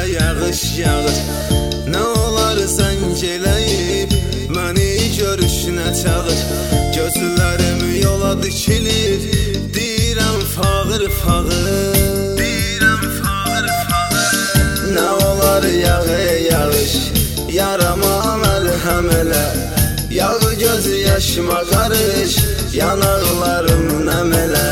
yağış yağır. Nə olar zəng eləyib məni görüşünə çağır. Gözlərim yola dikilir, deyirəm fağır fağır. Nə olar yağış, yarama məlhəm elə. Yağ göz yaşıma qarış, yanaqlarım nəm elə.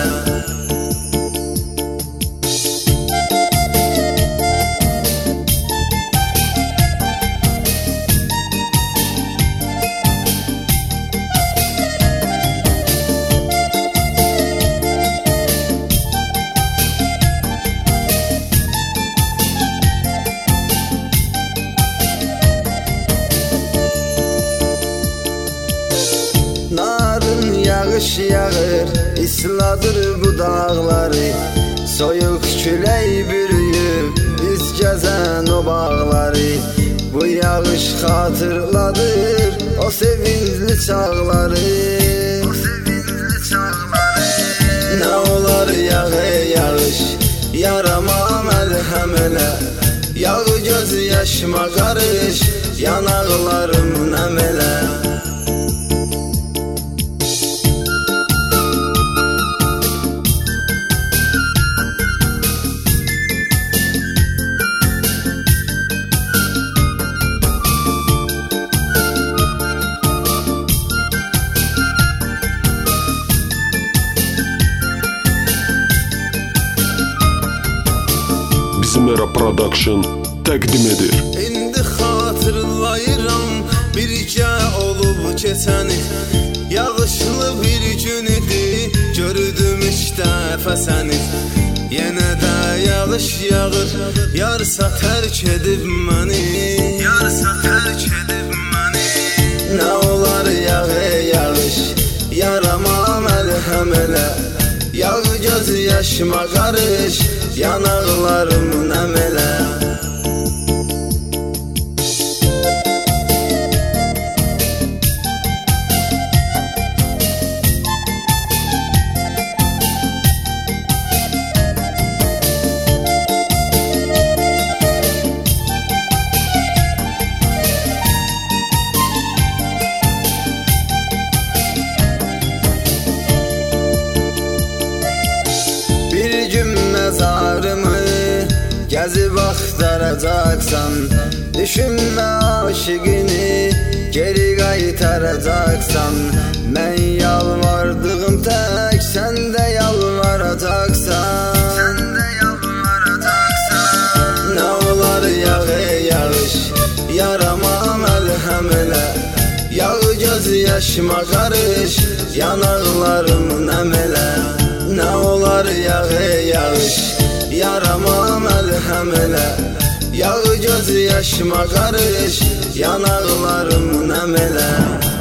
Narın yağış yağır, isladır bu dağları. Soyuq külək bürüyüb, biz gəzən o bağları. Bu yağış xatırladır o sevincli çağları. Nə olar yağış, yarama məlhəm elə. Yağ göz yaşıma qarış, yanaqlarım nəm elə. Bizim Era Production təqdim edir. İndi xatırlayıram bircə olub keçəni. Yağışlı bir gün idi, gördüm işdə fəsəni. Yenə də yağış yağır, yarsa tərk edib məni. Nə olar yağış, yarama məlhəm elə. Yağ göz yaşıma qarış, yanaqlarım nəm elə. Bir gün məzarımı gəzib axtaracaqsan, düşünmə aşiqini geri qaytaracaqsan. Mən yalvardığım tək sən də yalvaracaqsan. Nə olar yağış, yarama məlhəm elə. Yağ göz yaşıma qarış, yanaqlarım nəm elə. Nə olar yağış, yarama məlhəm elə. Yağ göz yaşıma qarış, yanaqlarım nəm elə.